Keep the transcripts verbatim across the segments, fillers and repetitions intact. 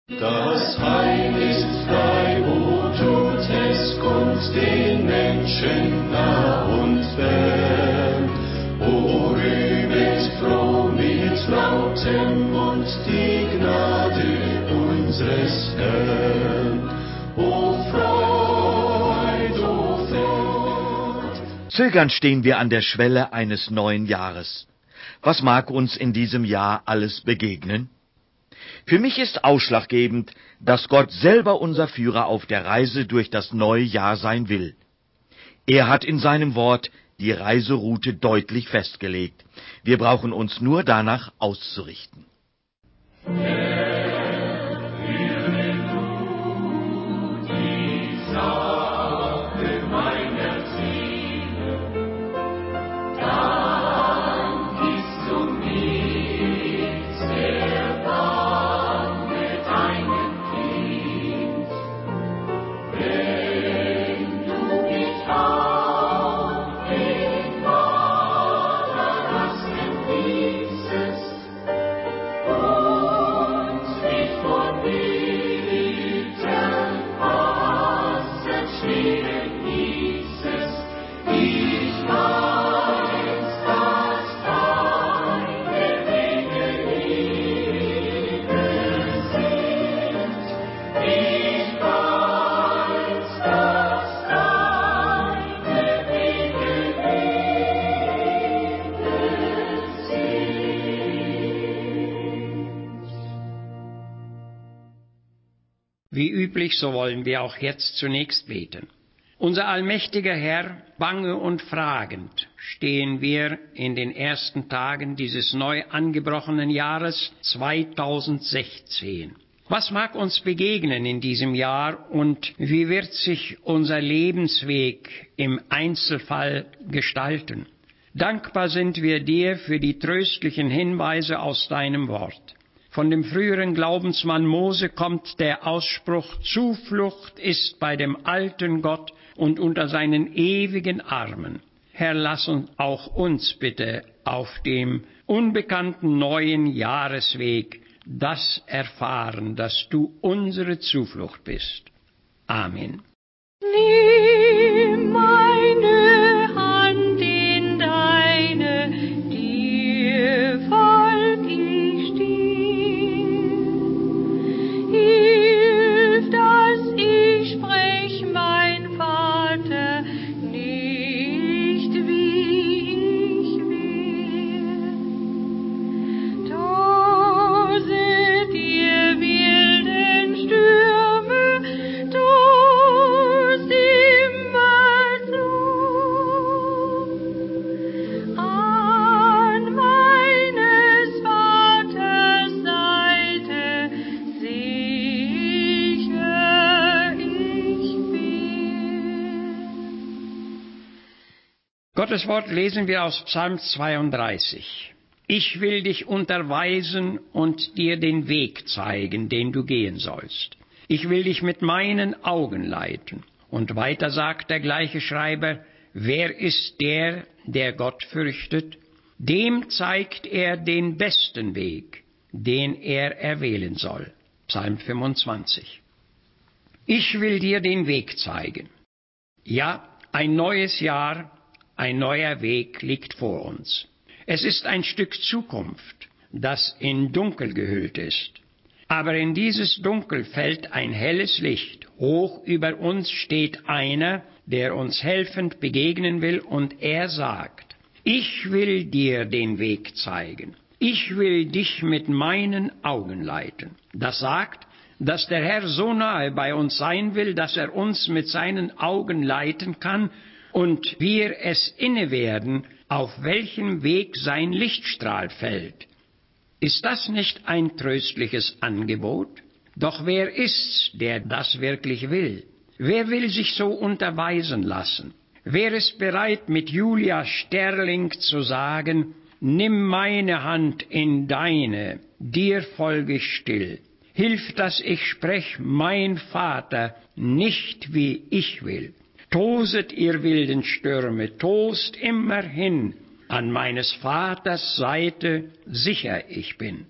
Das Heil ist frei, wo tut es kund den Menschen nah und fern. O rühmet froh mit lautem Mund die Gnade unseres Herrn. O Freud, o Freud. Zögernd stehen wir an der Schwelle eines neuen Jahres. Was mag uns in diesem Jahr alles begegnen? Für mich ist ausschlaggebend, dass Gott selber unser Führer auf der Reise durch das neue Jahr sein will. Er hat in seinem Wort die Reiseroute deutlich festgelegt. Wir brauchen uns nur danach auszurichten. Wie üblich, so wollen wir auch jetzt zunächst beten. Unser allmächtiger Herr, bange und fragend stehen wir in den ersten Tagen dieses neu angebrochenen Jahres zweitausendsechzehn. Was mag uns begegnen in diesem Jahr und wie wird sich unser Lebensweg im Einzelfall gestalten? Dankbar sind wir dir für die tröstlichen Hinweise aus deinem Wort. Von dem früheren Glaubensmann Mose kommt der Ausspruch, Zuflucht ist bei dem alten Gott und unter seinen ewigen Armen. Herr, lass uns auch uns bitte auf dem unbekannten neuen Jahresweg das erfahren, dass du unsere Zuflucht bist. Amen. Nimm meine Hand in deine, dir folg ich still. Hilf, dass ich sprech, mein Vater, nicht wie ich will. Toset ihr wilden Stürme, tost immer zu. An meines Vaters Seite sicher ich bin. Gottes Wort lesen wir aus Psalm zweiunddreißig. Ich will dich unterweisen und dir den Weg zeigen, den du gehen sollst. Ich will dich mit meinen Augen leiten. Und weiter sagt der gleiche Schreiber, wer ist der, der Gott fürchtet? Dem zeigt er den besten Weg, den er erwählen soll. Psalm fünfundzwanzig. Ich will dir den Weg zeigen. Ja, ein neues Jahr, ein neuer Weg liegt vor uns. Es ist ein Stück Zukunft, das in Dunkel gehüllt ist. Aber in dieses Dunkel fällt ein helles Licht. Hoch über uns steht einer, der uns helfend begegnen will, und er sagt, ich will dir den Weg zeigen. Ich will dich mit meinen Augen leiten. Das sagt, dass der Herr so nahe bei uns sein will, dass er uns mit seinen Augen leiten kann und wir es inne werden, auf welchem Weg sein Lichtstrahl fällt. Ist das nicht ein tröstliches Angebot? Doch wer ist's, der das wirklich will? Wer will sich so unterweisen lassen? Wer ist bereit, mit Julia Sterling zu sagen, nimm meine Hand in deine, dir folge ich still. Hilf, dass ich sprech, mein Vater, nicht wie ich will. Toset, ihr wilden Stürme, tost immerhin, an meines Vaters Seite sicher ich bin.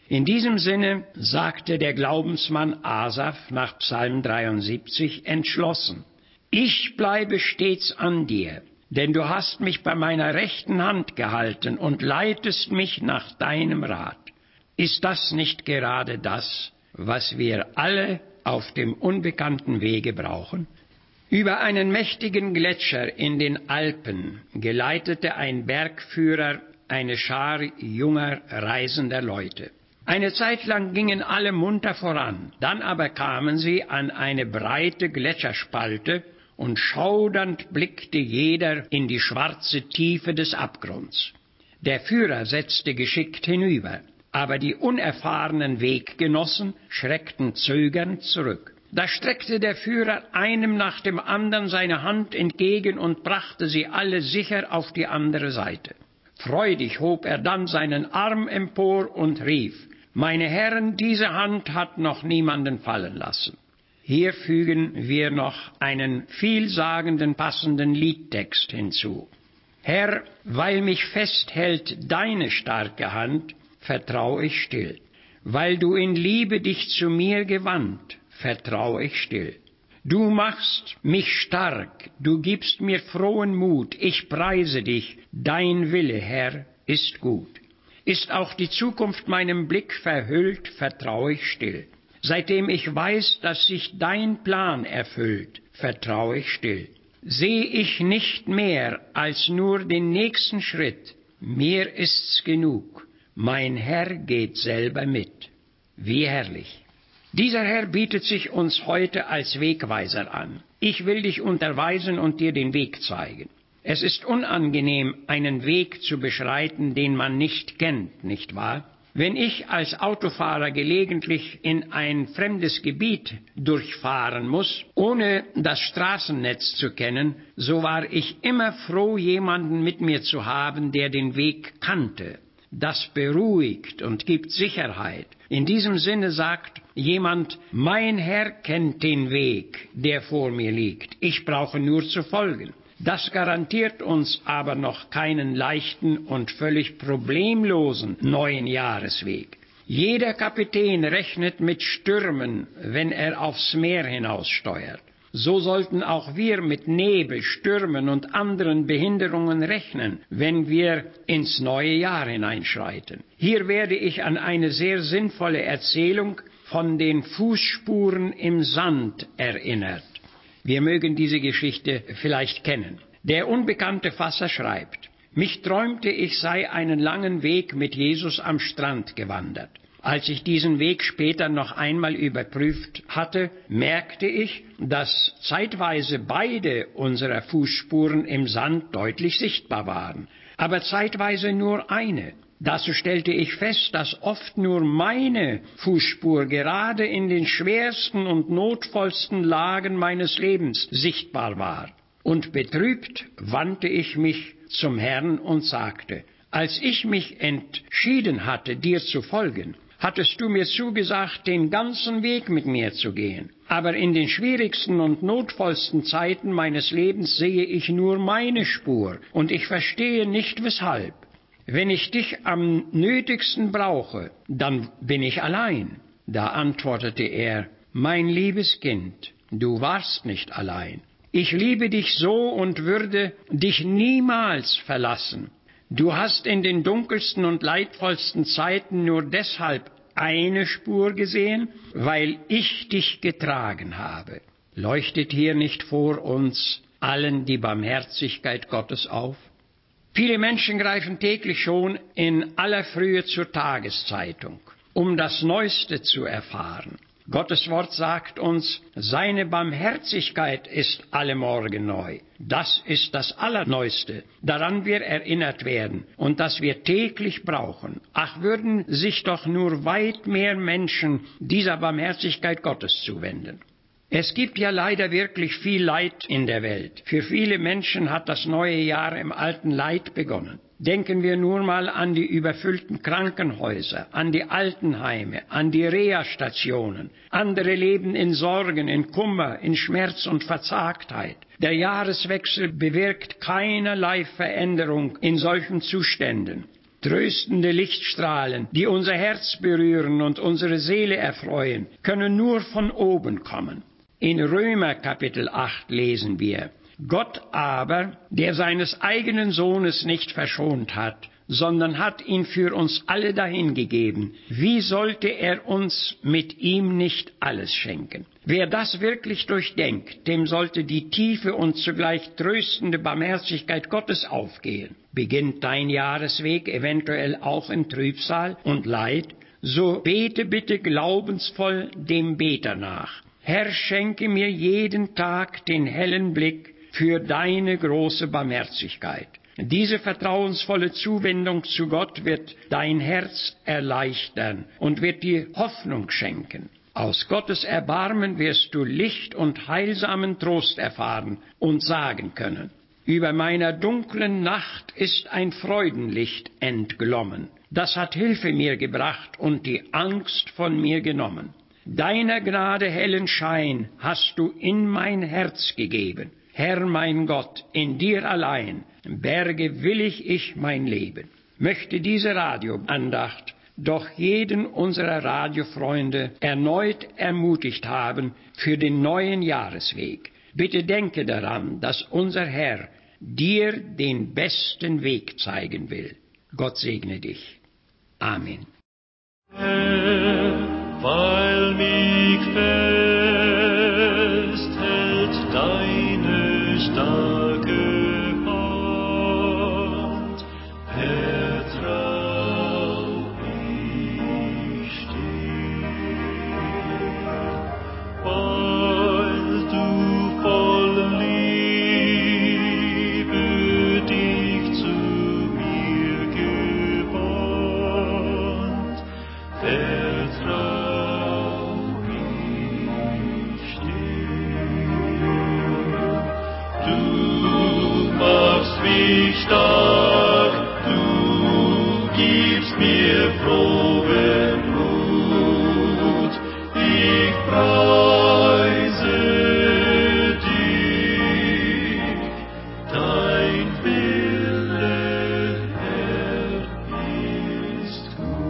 In diesem Sinne sagte der Glaubensmann Asaf nach Psalm dreiundsiebzig entschlossen: Ich bleibe stets an dir, denn du hast mich bei meiner rechten Hand gehalten und leitest mich nach deinem Rat. Ist das nicht gerade das, was wir alle auf dem unbekannten Wege brauchen? Über einen mächtigen Gletscher in den Alpen geleitete ein Bergführer eine Schar junger, reisender Leute. Eine Zeit lang gingen alle munter voran, dann aber kamen sie an eine breite Gletscherspalte, und schaudernd blickte jeder in die schwarze Tiefe des Abgrunds. Der Führer setzte geschickt hinüber, aber die unerfahrenen Weggenossen schreckten zögernd zurück. Da streckte der Führer einem nach dem anderen seine Hand entgegen und brachte sie alle sicher auf die andere Seite. Freudig hob er dann seinen Arm empor und rief: Meine Herren, diese Hand hat noch niemanden fallen lassen. Hier fügen wir noch einen vielsagenden, passenden Liedtext hinzu. Herr, weil mich festhält deine starke Hand, vertrau ich still. Weil du in Liebe dich zu mir gewandt, vertrau ich still. Du machst mich stark, du gibst mir frohen Mut, ich preise dich, dein Wille, Herr, ist gut. Ist auch die Zukunft meinem Blick verhüllt, vertrau ich still. Seitdem ich weiß, dass sich dein Plan erfüllt, vertrau ich still. Seh ich nicht mehr als nur den nächsten Schritt, mir ist's genug, mein Herr geht selber mit. Wie herrlich! Dieser Herr bietet sich uns heute als Wegweiser an. Ich will dich unterweisen und dir den Weg zeigen. Es ist unangenehm, einen Weg zu beschreiten, den man nicht kennt, nicht wahr? Wenn ich als Autofahrer gelegentlich in ein fremdes Gebiet durchfahren muss, ohne das Straßennetz zu kennen, so war ich immer froh, jemanden mit mir zu haben, der den Weg kannte. Das beruhigt und gibt Sicherheit. In diesem Sinne sagt jemand: Mein Herr kennt den Weg, der vor mir liegt. Ich brauche nur zu folgen. Das garantiert uns aber noch keinen leichten und völlig problemlosen neuen Jahresweg. Jeder Kapitän rechnet mit Stürmen, wenn er aufs Meer hinaussteuert. So sollten auch wir mit Nebel, Stürmen und anderen Behinderungen rechnen, wenn wir ins neue Jahr hineinschreiten. Hier werde ich an eine sehr sinnvolle Erzählung von den Fußspuren im Sand erinnert. Wir mögen diese Geschichte vielleicht kennen. Der unbekannte Fasser schreibt: Mich träumte, ich sei einen langen Weg mit Jesus am Strand gewandert. Als ich diesen Weg später noch einmal überprüft hatte, merkte ich, dass zeitweise beide unserer Fußspuren im Sand deutlich sichtbar waren, aber zeitweise nur eine. Dazu stellte ich fest, dass oft nur meine Fußspur gerade in den schwersten und notvollsten Lagen meines Lebens sichtbar war. Und betrübt wandte ich mich zum Herrn und sagte: Als ich mich entschieden hatte, dir zu folgen, hattest du mir zugesagt, den ganzen Weg mit mir zu gehen. Aber in den schwierigsten und notvollsten Zeiten meines Lebens sehe ich nur meine Spur, und ich verstehe nicht, weshalb. Wenn ich dich am nötigsten brauche, dann bin ich allein. Da antwortete er: Mein liebes Kind, du warst nicht allein. Ich liebe dich so und würde dich niemals verlassen. Du hast in den dunkelsten und leidvollsten Zeiten nur deshalb eine Spur gesehen, weil ich dich getragen habe. Leuchtet hier nicht vor uns allen die Barmherzigkeit Gottes auf? Viele Menschen greifen täglich schon in aller Frühe zur Tageszeitung, um das Neueste zu erfahren. Gottes Wort sagt uns, seine Barmherzigkeit ist alle Morgen neu. Das ist das Allerneueste, daran wir erinnert werden und das wir täglich brauchen. Ach, würden sich doch nur weit mehr Menschen dieser Barmherzigkeit Gottes zuwenden. Es gibt ja leider wirklich viel Leid in der Welt. Für viele Menschen hat das neue Jahr im alten Leid begonnen. Denken wir nur mal an die überfüllten Krankenhäuser, an die Altenheime, an die Reha-Stationen. Andere leben in Sorgen, in Kummer, in Schmerz und Verzagtheit. Der Jahreswechsel bewirkt keinerlei Veränderung in solchen Zuständen. Tröstende Lichtstrahlen, die unser Herz berühren und unsere Seele erfreuen, können nur von oben kommen. In Römer Kapitel acht lesen wir: Gott aber, der seines eigenen Sohnes nicht verschont hat, sondern hat ihn für uns alle dahingegeben, wie sollte er uns mit ihm nicht alles schenken? Wer das wirklich durchdenkt, dem sollte die tiefe und zugleich tröstende Barmherzigkeit Gottes aufgehen. Beginnt dein Jahresweg eventuell auch in Trübsal und Leid, so bete bitte glaubensvoll dem Beter nach. Herr, schenke mir jeden Tag den hellen Blick für deine große Barmherzigkeit. Diese vertrauensvolle Zuwendung zu Gott wird dein Herz erleichtern und wird dir Hoffnung schenken. Aus Gottes Erbarmen wirst du Licht und heilsamen Trost erfahren und sagen können: Über meiner dunklen Nacht ist ein Freudenlicht entglommen. Das hat Hilfe mir gebracht und die Angst von mir genommen. Deiner Gnade hellen Schein hast du in mein Herz gegeben. Herr mein Gott, in dir allein berge willig ich mein Leben. Möchte diese Radioandacht doch jeden unserer Radiofreunde erneut ermutigt haben für den neuen Jahresweg. Bitte denke daran, dass unser Herr dir den besten Weg zeigen will. Gott segne dich. Amen. Herr, weil mich festhält deine starke Hand, vertrau ich dir, weil du voll Liebe dich zu mir gewandt, vertrau ich dir. Du machst mich stark, du gibst mir frohen Mut, ich preise dich, dein Wille, Herr, ist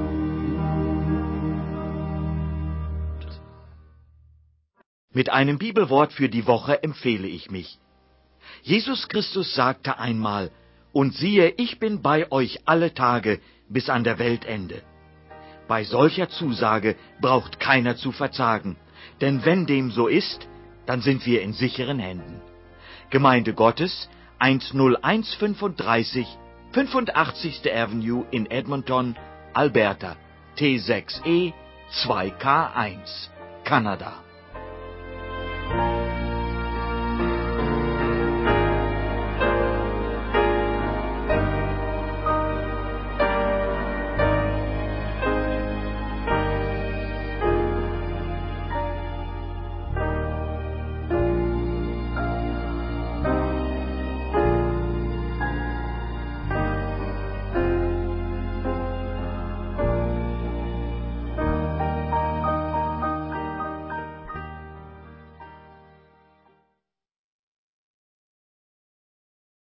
gut. Mit einem Bibelwort für die Woche empfehle ich mich. Jesus Christus sagte einmal: Und siehe, ich bin bei euch alle Tage bis an der Weltende. Bei solcher Zusage braucht keiner zu verzagen, denn wenn dem so ist, dann sind wir in sicheren Händen. Gemeinde Gottes, eins null eins fünfunddreißig, fünfundachtzigste Avenue in Edmonton, Alberta, T sechs E zwei K eins, Kanada.